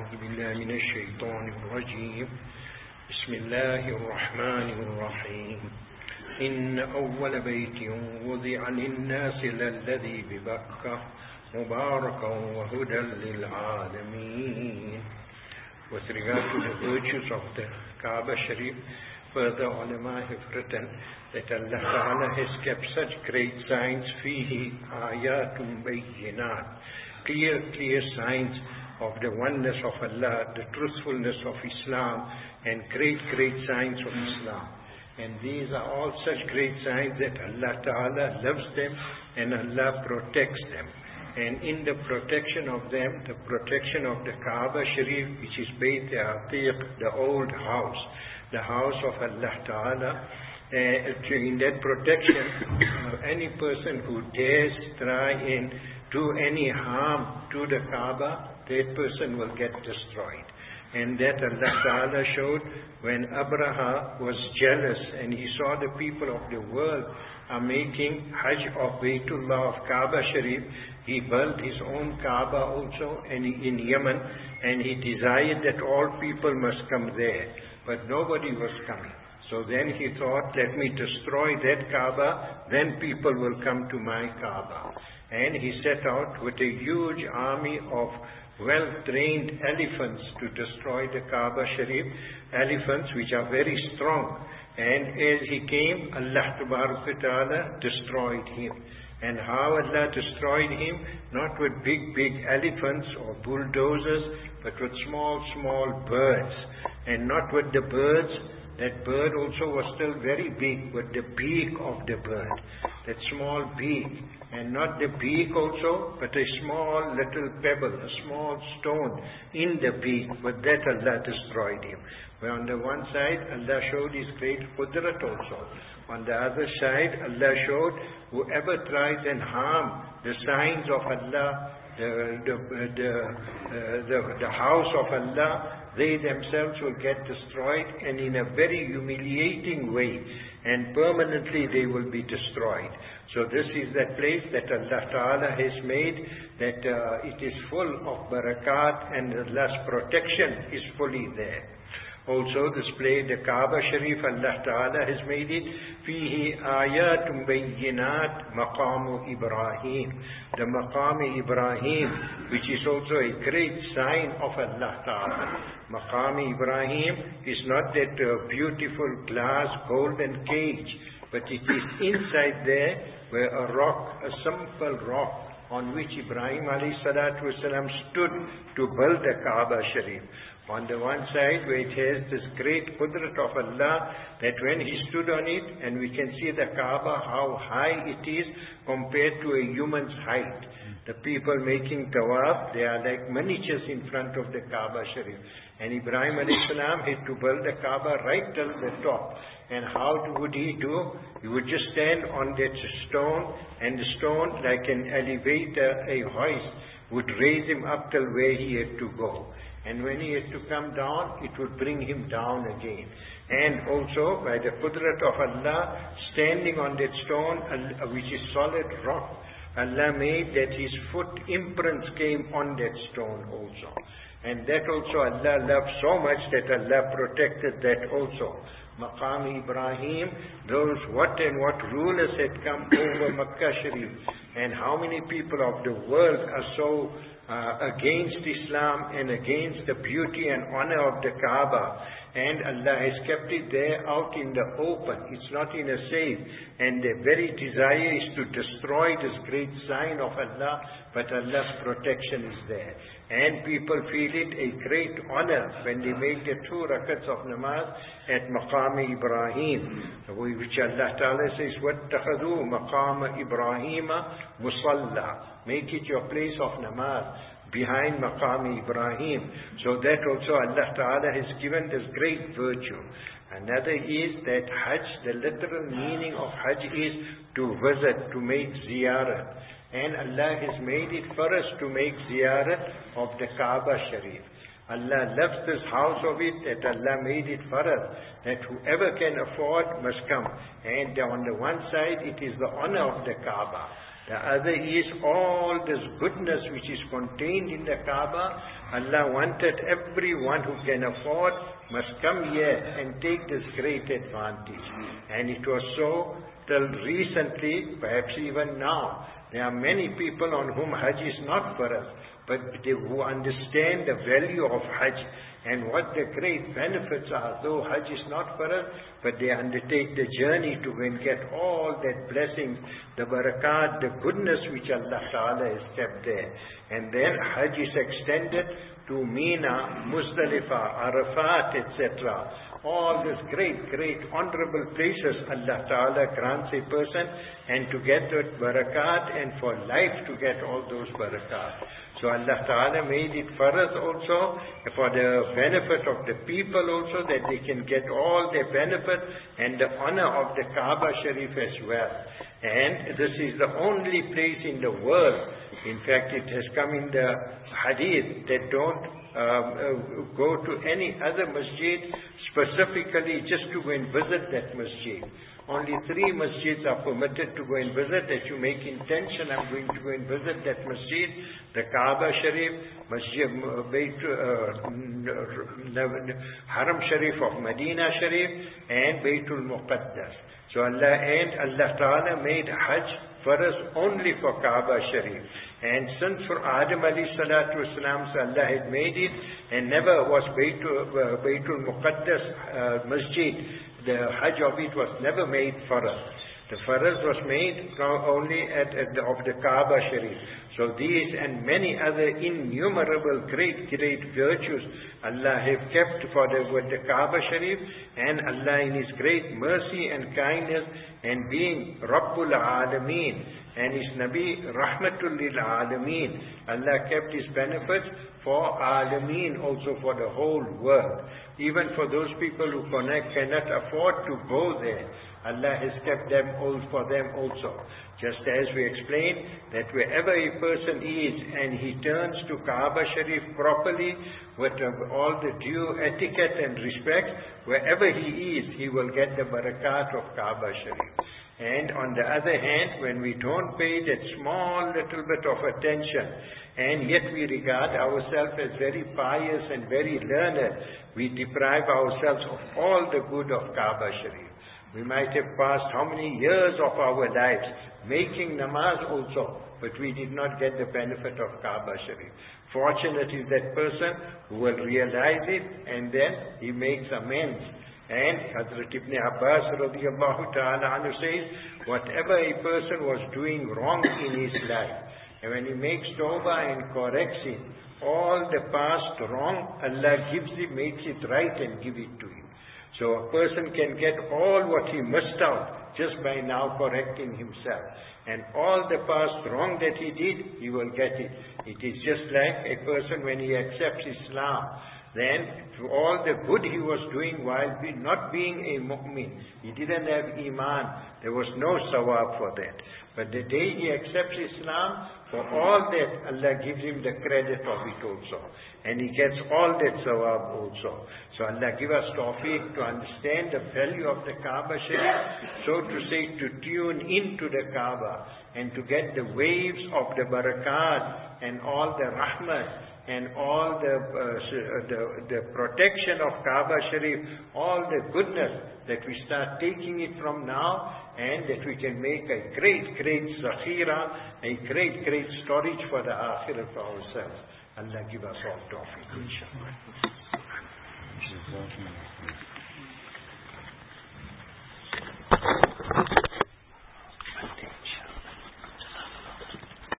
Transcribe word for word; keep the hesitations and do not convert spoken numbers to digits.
أعوذ بالله من الشيطان الرجيم بسم الله الرحمن الرحيم إن أول بيت وضع للناس للذي ببكة مباركا وهدى للعالمين. With regard to the virtues of the Kaaba Sharif, further ulama have written that Allah Ta'ala has kept such great signs, fihi ayatun bayyinat, clear, clear signs of the oneness of Allah, the truthfulness of Islam, and great, great signs of Islam. And these are all such great signs that Allah Ta'ala loves them and Allah protects them. And in the protection of them, the protection of the Kaaba Sharif, which is Bayt Atiq, the old house, the house of Allah Ta'ala, uh, in that protection, uh, any person who dares try and do any harm to the Kaaba, that person will get destroyed. And that Allah Ta'ala showed when Abraha was jealous and he saw the people of the world are making Hajj of Baytullah of Kaaba Sharif. He built his own Kaaba also and in Yemen, and he desired that all people must come there. But nobody was coming. So then he thought, let me destroy that Kaaba, then people will come to my Kaaba. And he set out with a huge army of well-trained elephants to destroy the Kaaba Sharif, elephants which are very strong. And as he came, Allah Ta'ala destroyed him. And how Allah destroyed him? Not with big, big elephants or bulldozers, but with small, small birds. And not with the birds. That bird also was still very big, with the beak of the bird. That small beak. And not the beak also, but a small little pebble, a small stone in the beak. With that Allah destroyed him. Where on the one side, Allah showed His great qudrat also. On the other side, Allah showed whoever tries and harm the signs of Allah, the, the, the, uh, the, the house of Allah, they themselves will get destroyed, and in a very humiliating way, and permanently they will be destroyed. So this is that place that Allah Ta'ala has made, that uh, it is full of barakat, and Allah's protection is fully there. Also displayed the Kaaba Sharif, Allah Ta'ala has made it, fihi ayatun bayyinat maqamu Ibrahim. The maqam Ibrahim, which is also a great sign of Allah Ta'ala. Maqam Ibrahim is not that uh, beautiful glass golden cage, but it is inside there where a rock, a simple rock, on which Ibrahim alayhi salatu wasalam stood to build the Kaaba Sharif. On the one side, where it has this great qudrat of Allah, that when he stood on it, and we can see the Kaaba, how high it is compared to a human's height. The people making tawaf, they are like miniatures in front of the Kaaba Sharif. And Ibrahim alayhi salam had to build the Kaaba right till the top. And how would he do? He would just stand on that stone, and the stone, like an elevator, a hoist, would raise him up till where he had to go. And when he had to come down, it would bring him down again. And also, by the qudrat of Allah, standing on that stone, which is solid rock, Allah made that his foot imprints came on that stone also. And that also Allah loved so much that Allah protected that also. Maqam Ibrahim, those what and what rulers had come over Makkah Sharif, and how many people of the world are so uh, against Islam and against the beauty and honor of the Kaaba. And Allah has kept it there out in the open. It's not in a safe. And their very desire is to destroy this great sign of Allah, but Allah's protection is there. And people feel it a great honor when they make the two rakats of namaz at Maqam Ibrahim, which Allah Ta'ala says, وَاتَّخَذُوا مَقَامَ إِبْرَاهِيمَ مُصَلَّى. Make it your place of namaz behind Maqam Ibrahim. So that also Allah Ta'ala has given this great virtue. Another is that Hajj, the literal meaning of Hajj is to visit, to make ziyarat. And Allah has made it for us to make ziyarat of the Kaaba Sharif. Allah loves this house of it, that Allah made it for us, that whoever can afford must come. And on the one side, it is the honor of the Kaaba. The other is all this goodness which is contained in the Kaaba. Allah wanted everyone who can afford must come here and take this great advantage. And it was so till recently, perhaps even now. There are many people on whom Hajj is not for us, but they who understand the value of Hajj and what the great benefits are. Though Hajj is not for us, but they undertake the journey to go and get all that blessings, the barakat, the goodness which Allah Ta'ala has kept there. And then Hajj is extended to Mina, Muzdalifah, Arafat, et cetera. All these great, great honorable places Allah Ta'ala grants a person, and to get that barakat and for life to get all those barakat. So Allah Ta'ala made it for us also, for the benefit of the people also, that they can get all their benefit and the honor of the Kaaba Sharif as well. And this is the only place in the world, in fact it has come in the hadith, that don't um, uh, go to any other masjid specifically just to go and visit that masjid. Only three masjids are permitted to go and visit, that you make intention, I'm going to go and visit that masjid, the Kaaba Sharif, Masjid Bayt, uh, Haram Sharif of Medina Sharif, and Baytul Muqaddas. So Allah and Allah Ta'ala made Hajj for us only for Kaaba Sharif. And since for Adam alayhi salatu wasalam, so Allah had made it, and never was Baytul, uh, Baytul Muqaddas uh, Masjid, the Hajj of it was never made for us. The faraz was made only at, at the, of the Kaaba Sharif. So these and many other innumerable great, great virtues Allah have kept for the, with the Kaaba Sharif, and Allah in His great mercy and kindness, and being Rabbul Alameen and His Nabi Rahmatul Lil Alameen, Allah kept His benefits for Alameen, also for the whole world. Even for those people who connect, cannot afford to go there, Allah has kept them all for them also. Just as we explained that wherever a person is and he turns to Kaaba Sharif properly with all the due etiquette and respect, wherever he is, he will get the barakat of Kaaba Sharif. And on the other hand, when we don't pay that small little bit of attention, and yet we regard ourselves as very pious and very learned, we deprive ourselves of all the good of Kaaba Sharif. We might have passed how many years of our lives making namaz also, but we did not get the benefit of Kaaba Sharif. Fortunate is that person who will realize it, and then he makes amends. And Hazrat Ibn Abbas radiallahu ta'ala anhu says, whatever a person was doing wrong in his life, and when he makes tawbah and corrects it, all the past wrong, Allah gives it, makes it right and give it to him. So a person can get all what he missed out just by now correcting himself. And all the past wrong that he did, he will get it. It is just like a person when he accepts Islam, then to all the good he was doing while be not being a mu'min, he didn't have iman, there was no sawab for that. But the day he accepts Islam, for all that, Allah gives him the credit of it also. And he gets all that sawab also. So Allah give us tawfiq to understand the value of the Kaaba Sharif, so to say, to tune into the Kaaba, and to get the waves of the barakat, and all the rahmat, and all the, uh, the, the protection of Kaaba Sharif, all the goodness, that we start taking it from now, and that we can make a great, great zakhira, a great, great storage for the akhirah for ourselves. Allah give us all tawfiq, inshallah.